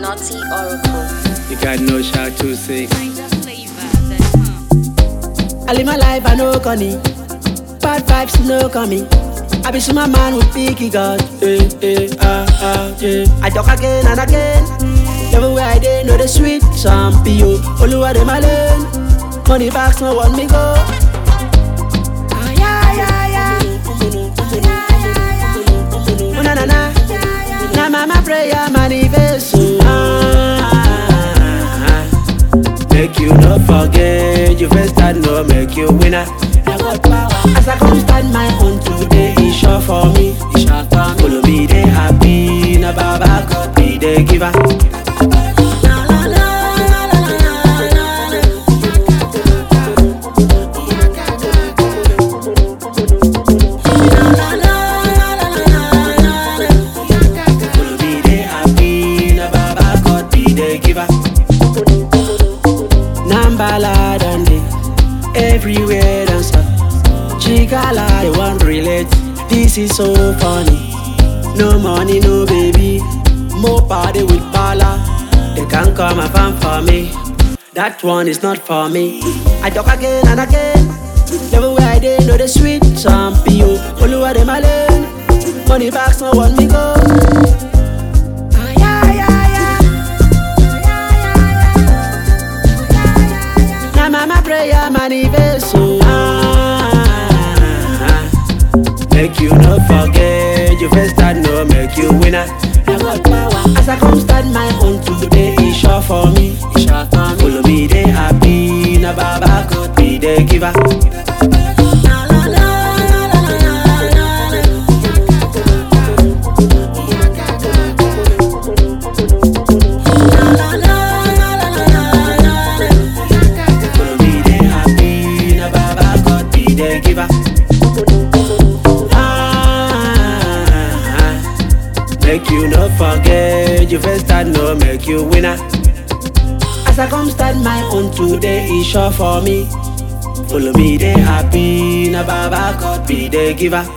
Naughty Oracle. You got no shot to say. I live my life, I know conny. Bad vibes, no coming. I be my man with picky God. Yeah. I talk again and again. Everywhere I dey, know the sweet champion. Oluwa de my lane. Money bags, no want me go. Oh, na na na. Na mama prayer manifest. Make you not forget, you first start no make you winner. I got power. As I come stand my own today, it's sure for me. It's sure for me. Follow me, they happy. Na Baba God be the giver. Follow me, they happy. Na Baba God be the giver. Nambala dande, everywhere dancer. Chikala, they want relate. This is so funny. No money, no baby. More party with bala. They can't come and fan for me. That one is not for me. I talk again and again. Everywhere I dey, know the sweet champion. Oluwa de my lane. Money bags, no want me go. Na mama prayer manifest. Make you not forget, you first start no make you winner. I got power. As I come start my own today, it's sure for me. It's sure for me. Follow me, they happy. Na Baba God be the giver. Follow me, they happy. Na Baba God be the giver. Make you not forget, you first start no make you winner. As I come start my own today, it's sure for me. Follow me, they happy. Na Baba God be the giver.